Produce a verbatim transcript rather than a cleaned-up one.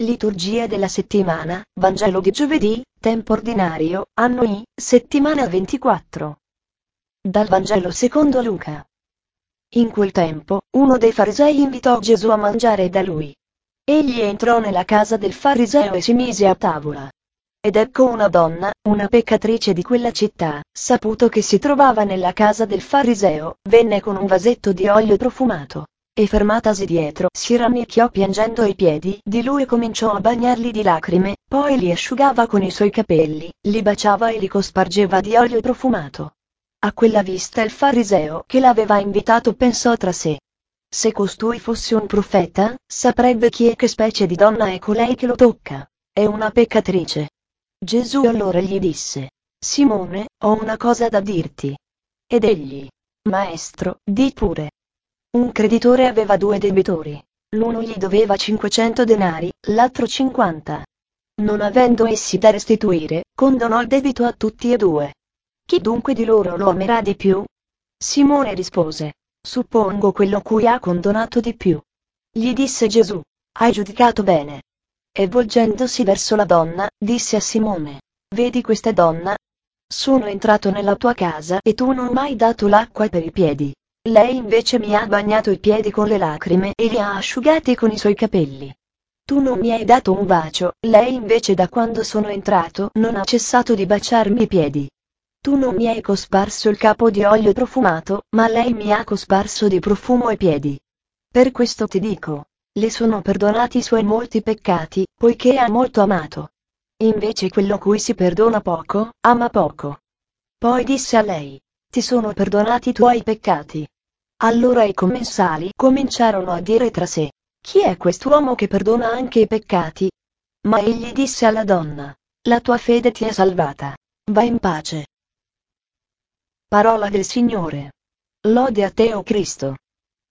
Liturgia della settimana, Vangelo di giovedì, tempo ordinario, anno I, settimana ventiquattro. Dal Vangelo secondo Luca. In quel tempo, uno dei farisei invitò Gesù a mangiare da lui. Egli entrò nella casa del fariseo e si mise a tavola. Ed ecco una donna, una peccatrice di quella città, saputo che si trovava nella casa del fariseo, venne con un vasetto di olio profumato. E fermatasi dietro, si rannicchiò piangendo ai piedi di lui e cominciò a bagnarli di lacrime, poi li asciugava con i suoi capelli, li baciava e li cospargeva di olio profumato. A quella vista il fariseo che l'aveva invitato pensò tra sé: se costui fosse un profeta, saprebbe chi è che specie di donna è colei che lo tocca. È una peccatrice. Gesù allora gli disse: Simone, ho una cosa da dirti. Ed egli: Maestro, di pure. Un creditore aveva due debitori. L'uno gli doveva cinquecento denari, l'altro cinquanta. Non avendo essi da restituire, condonò il debito a tutti e due. Chi dunque di loro lo amerà di più? Simone rispose: Suppongo quello cui ha condonato di più. Gli disse Gesù: Hai giudicato bene. E volgendosi verso la donna, disse a Simone: Vedi questa donna? Sono entrato nella tua casa e tu non mi hai dato l'acqua per i piedi. Lei invece mi ha bagnato i piedi con le lacrime e li ha asciugati con i suoi capelli. Tu non mi hai dato un bacio, lei invece da quando sono entrato non ha cessato di baciarmi i piedi. Tu non mi hai cosparso il capo di olio profumato, ma lei mi ha cosparso di profumo ai piedi. Per questo ti dico, le sono perdonati i suoi molti peccati, poiché ha molto amato. Invece quello cui si perdona poco, ama poco. Poi disse a lei: Ti sono perdonati i tuoi peccati. Allora i commensali cominciarono a dire tra sé: Chi è quest'uomo che perdona anche i peccati? Ma egli disse alla donna: La tua fede ti ha salvata. Va in pace. Parola del Signore. Lode a te, o Cristo.